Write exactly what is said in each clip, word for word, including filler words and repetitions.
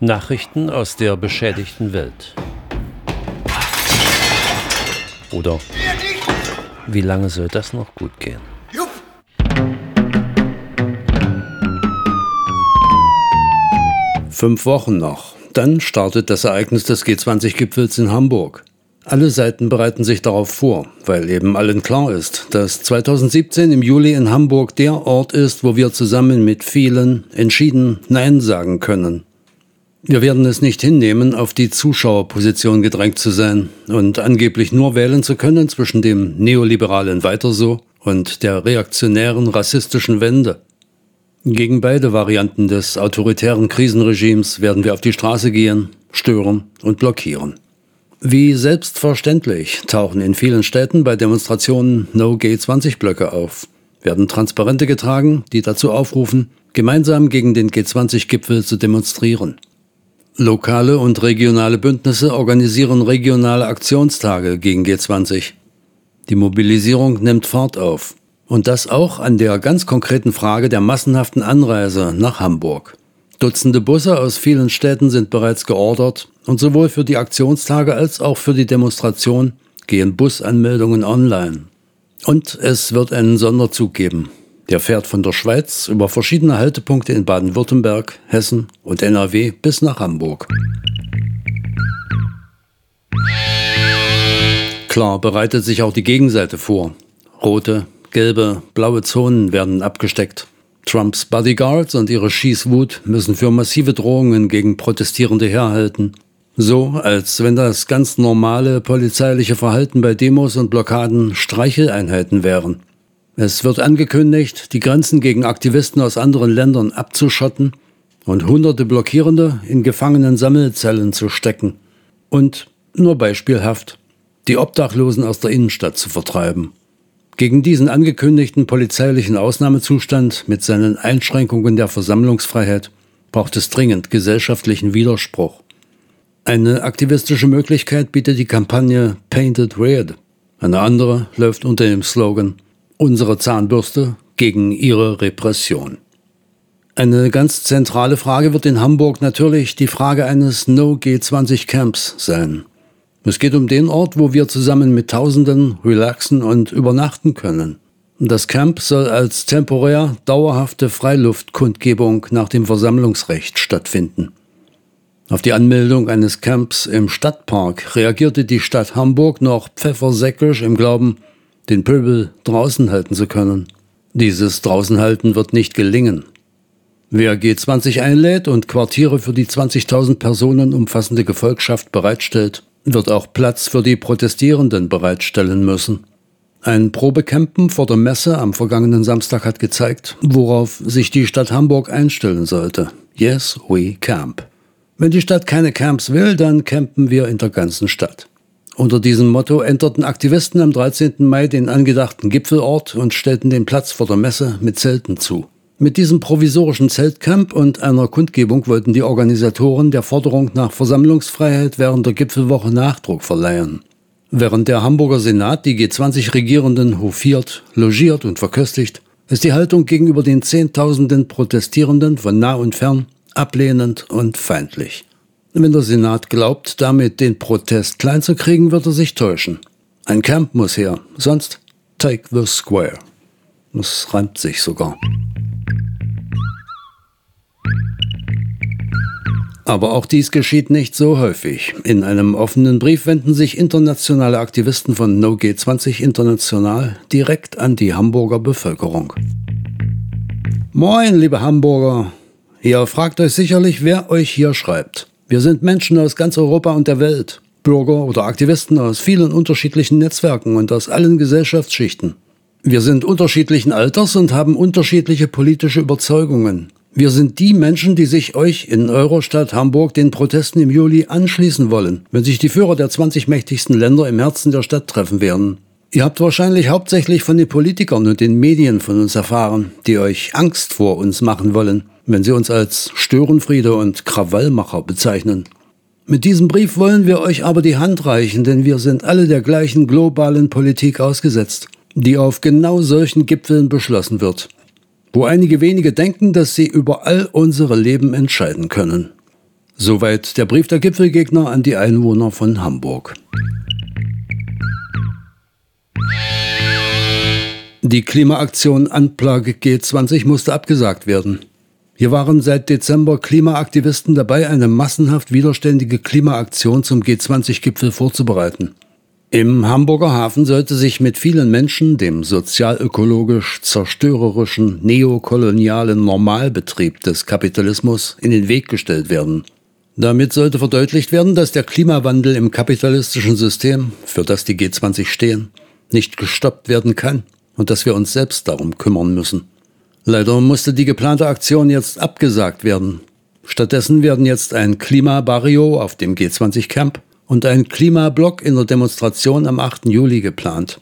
Nachrichten aus der beschädigten Welt. Oder wie lange soll das noch gut gehen? Fünf Wochen noch. Dann startet das Ereignis des G zwanzig Gipfels in Hamburg. Alle Seiten bereiten sich darauf vor, weil eben allen klar ist, dass zweitausendsiebzehn im Juli in Hamburg der Ort ist, wo wir zusammen mit vielen entschieden Nein sagen können. Wir werden es nicht hinnehmen, auf die Zuschauerposition gedrängt zu sein und angeblich nur wählen zu können zwischen dem neoliberalen Weiter so und der reaktionären rassistischen Wende. Gegen beide Varianten des autoritären Krisenregimes werden wir auf die Straße gehen, stören und blockieren. Wie selbstverständlich tauchen in vielen Städten bei Demonstrationen No G zwanzig Blöcke auf, werden Transparente getragen, die dazu aufrufen, gemeinsam gegen den G zwanzig Gipfel zu demonstrieren. Lokale und regionale Bündnisse organisieren regionale Aktionstage gegen G zwanzig. Die Mobilisierung nimmt Fahrt auf. Und das auch an der ganz konkreten Frage der massenhaften Anreise nach Hamburg. Dutzende Busse aus vielen Städten sind bereits geordert und sowohl für die Aktionstage als auch für die Demonstration gehen Busanmeldungen online. Und es wird einen Sonderzug geben. Der fährt von der Schweiz über verschiedene Haltepunkte in Baden-Württemberg, Hessen und N R W bis nach Hamburg. Klar bereitet sich auch die Gegenseite vor. Rote, gelbe, blaue Zonen werden abgesteckt. Trumps Bodyguards und ihre Schießwut müssen für massive Drohungen gegen Protestierende herhalten. So, als wenn das ganz normale polizeiliche Verhalten bei Demos und Blockaden Streicheleinheiten wären. Es wird angekündigt, die Grenzen gegen Aktivisten aus anderen Ländern abzuschotten und hunderte Blockierende in Gefangenen-Sammelzellen zu stecken. Und, nur beispielhaft, die Obdachlosen aus der Innenstadt zu vertreiben. Gegen diesen angekündigten polizeilichen Ausnahmezustand mit seinen Einschränkungen der Versammlungsfreiheit braucht es dringend gesellschaftlichen Widerspruch. Eine aktivistische Möglichkeit bietet die Kampagne Painted Red. Eine andere läuft unter dem Slogan Unsere Zahnbürste gegen ihre Repression. Eine ganz zentrale Frage wird in Hamburg natürlich die Frage eines No G zwanzig Camps sein. Es geht um den Ort, wo wir zusammen mit Tausenden relaxen und übernachten können. Das Camp soll als temporär dauerhafte Freiluftkundgebung nach dem Versammlungsrecht stattfinden. Auf die Anmeldung eines Camps im Stadtpark reagierte die Stadt Hamburg noch pfeffersäckisch im Glauben, den Pöbel draußen halten zu können. Dieses Draußenhalten wird nicht gelingen. Wer G zwanzig einlädt und Quartiere für die zwanzigtausend Personen umfassende Gefolgschaft bereitstellt, wird auch Platz für die Protestierenden bereitstellen müssen. Ein Probecampen vor der Messe am vergangenen Samstag hat gezeigt, worauf sich die Stadt Hamburg einstellen sollte. Yes, we camp. Wenn die Stadt keine Camps will, dann campen wir in der ganzen Stadt. Unter diesem Motto enterten Aktivisten am dreizehnten Mai den angedachten Gipfelort und stellten den Platz vor der Messe mit Zelten zu. Mit diesem provisorischen Zeltcamp und einer Kundgebung wollten die Organisatoren der Forderung nach Versammlungsfreiheit während der Gipfelwoche Nachdruck verleihen. Während der Hamburger Senat die G zwanzig Regierenden hofiert, logiert und verköstigt, ist die Haltung gegenüber den Zehntausenden Protestierenden von nah und fern ablehnend und feindlich. Wenn der Senat glaubt, damit den Protest klein zu kriegen, wird er sich täuschen. Ein Camp muss her, sonst take the square. Das reimt sich sogar. Aber auch dies geschieht nicht so häufig. In einem offenen Brief wenden sich internationale Aktivisten von No G zwanzig International direkt an die Hamburger Bevölkerung. Moin, liebe Hamburger. Ihr fragt euch sicherlich, wer euch hier schreibt. Wir sind Menschen aus ganz Europa und der Welt. Bürger oder Aktivisten aus vielen unterschiedlichen Netzwerken und aus allen Gesellschaftsschichten. Wir sind unterschiedlichen Alters und haben unterschiedliche politische Überzeugungen. Wir sind die Menschen, die sich euch in eurer Stadt Hamburg den Protesten im Juli anschließen wollen, wenn sich die Führer der zwanzig mächtigsten Länder im Herzen der Stadt treffen werden. Ihr habt wahrscheinlich hauptsächlich von den Politikern und den Medien von uns erfahren, die euch Angst vor uns machen wollen, wenn sie uns als Störenfriede und Krawallmacher bezeichnen. Mit diesem Brief wollen wir euch aber die Hand reichen, denn wir sind alle der gleichen globalen Politik ausgesetzt, die auf genau solchen Gipfeln beschlossen wird, wo einige wenige denken, dass sie über all unsere Leben entscheiden können. Soweit der Brief der Gipfelgegner an die Einwohner von Hamburg. Die Klimaaktion Unplug G zwanzig musste abgesagt werden. Hier waren seit Dezember Klimaaktivisten dabei, eine massenhaft widerständige Klimaaktion zum G zwanzig Gipfel vorzubereiten. Im Hamburger Hafen sollte sich mit vielen Menschen dem sozialökologisch zerstörerischen, neokolonialen Normalbetrieb des Kapitalismus in den Weg gestellt werden. Damit sollte verdeutlicht werden, dass der Klimawandel im kapitalistischen System, für das die G zwanzig stehen, nicht gestoppt werden kann und dass wir uns selbst darum kümmern müssen. Leider musste die geplante Aktion jetzt abgesagt werden. Stattdessen werden jetzt ein Klimabarrio auf dem G zwanzig Camp und ein Klimablock in der Demonstration am achten Juli geplant.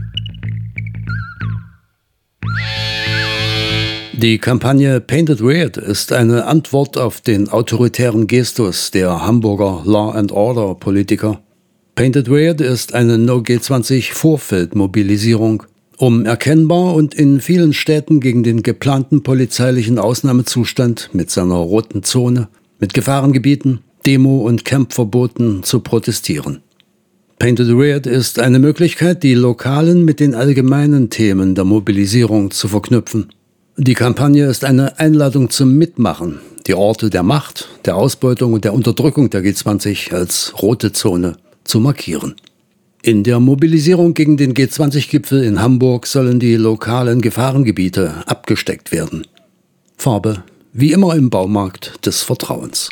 Die Kampagne Painted Weird ist eine Antwort auf den autoritären Gestus der Hamburger Law and Order Politiker. Painted Weird ist eine No G zwanzig Vorfeldmobilisierung, um erkennbar und in vielen Städten gegen den geplanten polizeilichen Ausnahmezustand mit seiner roten Zone, mit Gefahrengebieten, Demo- und Campverboten zu protestieren. Painted Weird ist eine Möglichkeit, die lokalen mit den allgemeinen Themen der Mobilisierung zu verknüpfen. Die Kampagne ist eine Einladung zum Mitmachen, die Orte der Macht, der Ausbeutung und der Unterdrückung der G zwanzig als rote Zone zu markieren. In der Mobilisierung gegen den G zwanzig Gipfel in Hamburg sollen die lokalen Gefahrengebiete abgesteckt werden. Farbe, wie immer im Baumarkt des Vertrauens.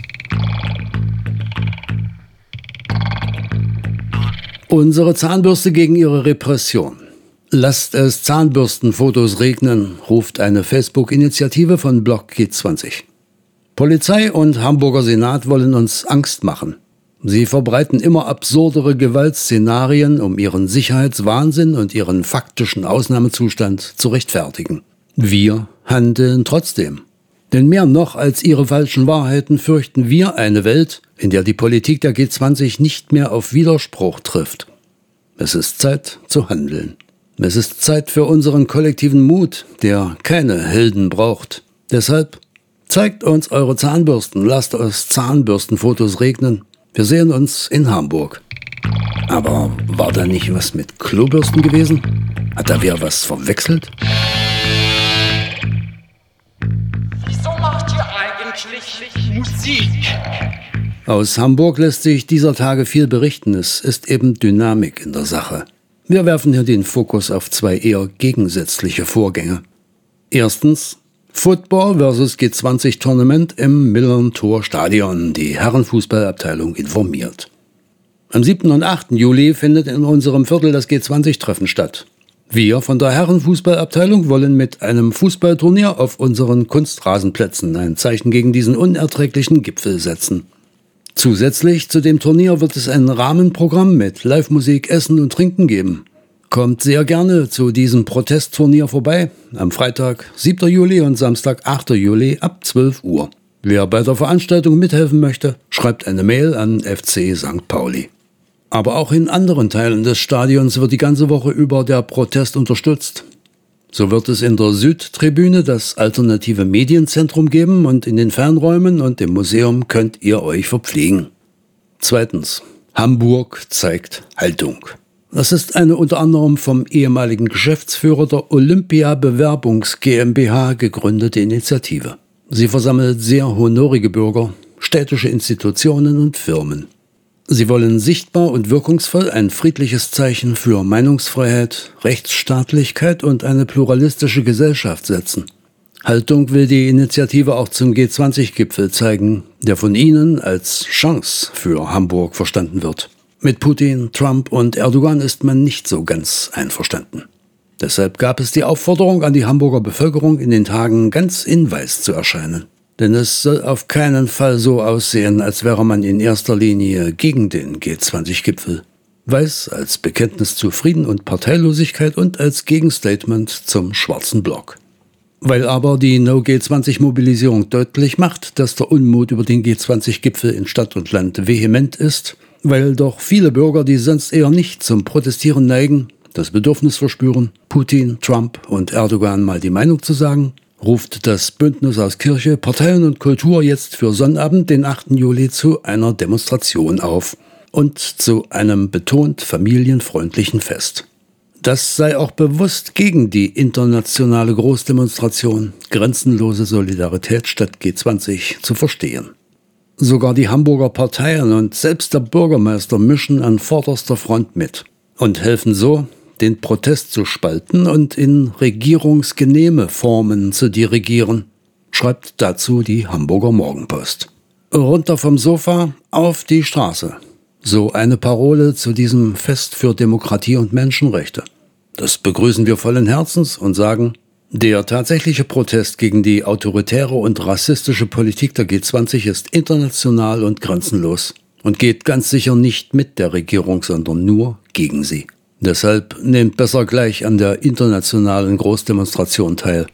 Unsere Zahnbürste gegen ihre Repression. Lasst es Zahnbürstenfotos regnen, ruft eine Facebook-Initiative von Block G zwanzig. Polizei und Hamburger Senat wollen uns Angst machen. Sie verbreiten immer absurdere Gewaltszenarien, um ihren Sicherheitswahnsinn und ihren faktischen Ausnahmezustand zu rechtfertigen. Wir handeln trotzdem. Denn mehr noch als ihre falschen Wahrheiten fürchten wir eine Welt, in der die Politik der G zwanzig nicht mehr auf Widerspruch trifft. Es ist Zeit zu handeln. Es ist Zeit für unseren kollektiven Mut, der keine Helden braucht. Deshalb zeigt uns eure Zahnbürsten, lasst uns Zahnbürstenfotos regnen. Wir sehen uns in Hamburg. Aber war da nicht was mit Klobürsten gewesen? Hat da wer was verwechselt? Wieso macht ihr eigentlich Musik? Aus Hamburg lässt sich dieser Tage viel berichten. Es ist eben Dynamik in der Sache. Wir werfen hier den Fokus auf zwei eher gegensätzliche Vorgänge. Erstens Football versus G zwanzig Tournament im Millern-Tor-Stadion. Die Herrenfußballabteilung informiert. Am siebten und achten Juli findet in unserem Viertel das G zwanzig Treffen statt. Wir von der Herrenfußballabteilung wollen mit einem Fußballturnier auf unseren Kunstrasenplätzen ein Zeichen gegen diesen unerträglichen Gipfel setzen. Zusätzlich zu dem Turnier wird es ein Rahmenprogramm mit Live-Musik, Essen und Trinken geben. Kommt sehr gerne zu diesem Protestturnier vorbei, am Freitag, siebten Juli und Samstag, achten Juli ab zwölf Uhr. Wer bei der Veranstaltung mithelfen möchte, schreibt eine Mail an F C Sankt Pauli. Aber auch in anderen Teilen des Stadions wird die ganze Woche über der Protest unterstützt. So wird es in der Südtribüne das alternative Medienzentrum geben und in den Fernräumen und im Museum könnt ihr euch verpflegen. Zweitens. Hamburg zeigt Haltung. Das ist eine unter anderem vom ehemaligen Geschäftsführer der Olympia-Bewerbungs GmbH gegründete Initiative. Sie versammelt sehr honorige Bürger, städtische Institutionen und Firmen. Sie wollen sichtbar und wirkungsvoll ein friedliches Zeichen für Meinungsfreiheit, Rechtsstaatlichkeit und eine pluralistische Gesellschaft setzen. Haltung will die Initiative auch zum G zwanzig Gipfel zeigen, der von ihnen als Chance für Hamburg verstanden wird. Mit Putin, Trump und Erdogan ist man nicht so ganz einverstanden. Deshalb gab es die Aufforderung an die Hamburger Bevölkerung, in den Tagen ganz in Weiß zu erscheinen. Denn es soll auf keinen Fall so aussehen, als wäre man in erster Linie gegen den G zwanzig Gipfel. Weiß als Bekenntnis zu Frieden und Parteilosigkeit und als Gegenstatement zum schwarzen Block. Weil aber die No G zwanzig Mobilisierung deutlich macht, dass der Unmut über den G zwanzig Gipfel in Stadt und Land vehement ist, weil doch viele Bürger, die sonst eher nicht zum Protestieren neigen, das Bedürfnis verspüren, Putin, Trump und Erdogan mal die Meinung zu sagen, ruft das Bündnis aus Kirche, Parteien und Kultur jetzt für Sonnabend, den achten Juli, zu einer Demonstration auf und zu einem betont familienfreundlichen Fest. Das sei auch bewusst gegen die internationale Großdemonstration Grenzenlose Solidarität statt G zwanzig zu verstehen. Sogar die Hamburger Parteien und selbst der Bürgermeister mischen an vorderster Front mit und helfen so, den Protest zu spalten und in regierungsgenehme Formen zu dirigieren, schreibt dazu die Hamburger Morgenpost. Runter vom Sofa, auf die Straße. So eine Parole zu diesem Fest für Demokratie und Menschenrechte. Das begrüßen wir vollen Herzens und sagen, der tatsächliche Protest gegen die autoritäre und rassistische Politik der G zwanzig ist international und grenzenlos und geht ganz sicher nicht mit der Regierung, sondern nur gegen sie. Deshalb nehmt besser gleich an der internationalen Großdemonstration teil.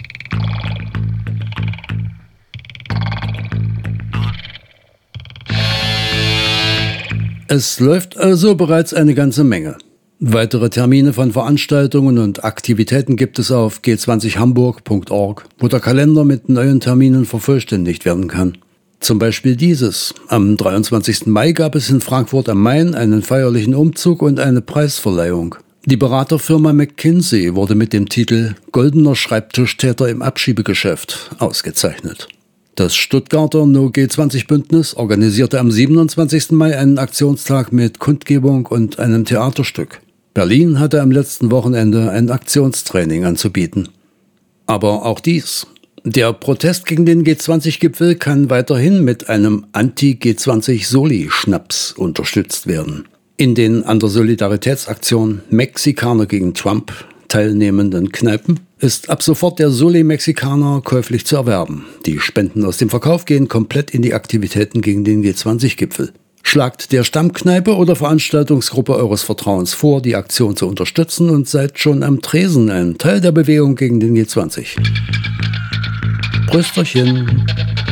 Es läuft also bereits eine ganze Menge. Weitere Termine von Veranstaltungen und Aktivitäten gibt es auf g zwanzig hamburg punkt org, wo der Kalender mit neuen Terminen vervollständigt werden kann. Zum Beispiel dieses. Am dreiundzwanzigsten Mai gab es in Frankfurt am Main einen feierlichen Umzug und eine Preisverleihung. Die Beraterfirma McKinsey wurde mit dem Titel Goldener Schreibtischtäter im Abschiebegeschäft ausgezeichnet. Das Stuttgarter No G zwanzig Bündnis organisierte am siebenundzwanzigsten Mai einen Aktionstag mit Kundgebung und einem Theaterstück. Berlin hatte am letzten Wochenende ein Aktionstraining anzubieten. Aber auch dies. Der Protest gegen den G zwanzig Gipfel kann weiterhin mit einem Anti-G zwanzig Soli-Schnaps unterstützt werden. In den an der Solidaritätsaktion Mexikaner gegen Trump teilnehmenden Kneipen ist ab sofort der Soli-Mexikaner käuflich zu erwerben. Die Spenden aus dem Verkauf gehen komplett in die Aktivitäten gegen den G zwanzig Gipfel. Schlagt der Stammkneipe oder Veranstaltungsgruppe eures Vertrauens vor, die Aktion zu unterstützen und seid schon am Tresen ein Teil der Bewegung gegen den G zwanzig. Prösterchen.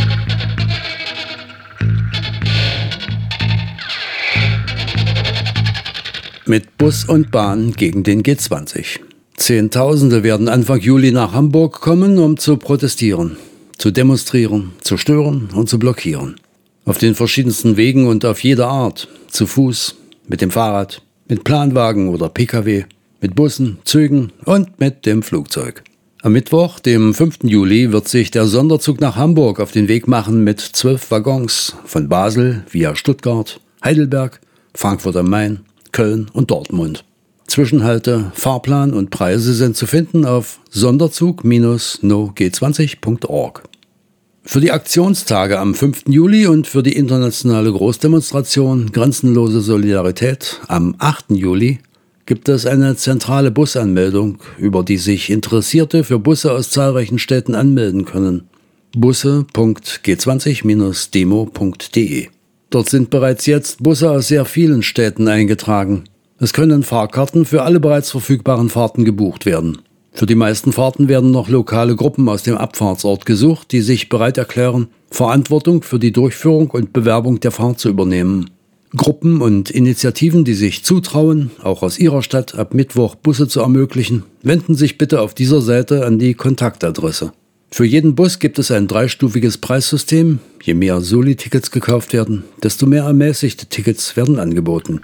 Mit Bus und Bahn gegen den G zwanzig. Zehntausende werden Anfang Juli nach Hamburg kommen, um zu protestieren, zu demonstrieren, zu stören und zu blockieren. Auf den verschiedensten Wegen und auf jede Art. Zu Fuß, mit dem Fahrrad, mit Planwagen oder P K W, mit Bussen, Zügen und mit dem Flugzeug. Am Mittwoch, dem fünften Juli, wird sich der Sonderzug nach Hamburg auf den Weg machen mit zwölf Waggons von Basel via Stuttgart, Heidelberg, Frankfurt am Main, Köln und Dortmund. Zwischenhalte, Fahrplan und Preise sind zu finden auf sonderzug Bindestrich no g zwanzig punkt org. Für die Aktionstage am fünften Juli und für die internationale Großdemonstration Grenzenlose Solidarität am achten Juli gibt es eine zentrale Busanmeldung, über die sich Interessierte für Busse aus zahlreichen Städten anmelden können. busse punkt g zwanzig Bindestrich demo punkt de. Dort sind bereits jetzt Busse aus sehr vielen Städten eingetragen. Es können Fahrkarten für alle bereits verfügbaren Fahrten gebucht werden. Für die meisten Fahrten werden noch lokale Gruppen aus dem Abfahrtsort gesucht, die sich bereit erklären, Verantwortung für die Durchführung und Bewerbung der Fahrt zu übernehmen. Gruppen und Initiativen, die sich zutrauen, auch aus ihrer Stadt ab Mittwoch Busse zu ermöglichen, wenden sich bitte auf dieser Seite an die Kontaktadresse. Für jeden Bus gibt es ein dreistufiges Preissystem. Je mehr Soli-Tickets gekauft werden, desto mehr ermäßigte Tickets werden angeboten.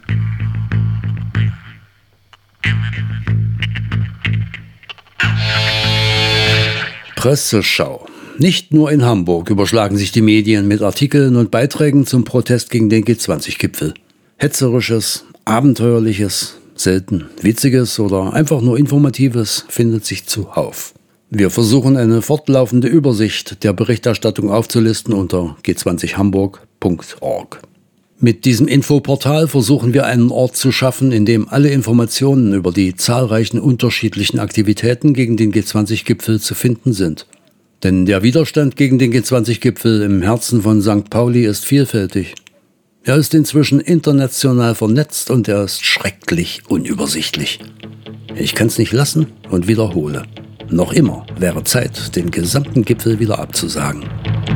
Presseschau. Nicht nur in Hamburg überschlagen sich die Medien mit Artikeln und Beiträgen zum Protest gegen den G zwanzig Gipfel. Hetzerisches, Abenteuerliches, selten Witziges oder einfach nur Informatives findet sich zuhauf. Wir versuchen eine fortlaufende Übersicht der Berichterstattung aufzulisten unter g zwanzig hamburg punkt org. Mit diesem Infoportal versuchen wir einen Ort zu schaffen, in dem alle Informationen über die zahlreichen unterschiedlichen Aktivitäten gegen den G zwanzig Gipfel zu finden sind. Denn der Widerstand gegen den G zwanzig Gipfel im Herzen von Sankt Pauli ist vielfältig. Er ist inzwischen international vernetzt und er ist schrecklich unübersichtlich. Ich kann's nicht lassen und wiederhole. Noch immer wäre Zeit, den gesamten Gipfel wieder abzusagen.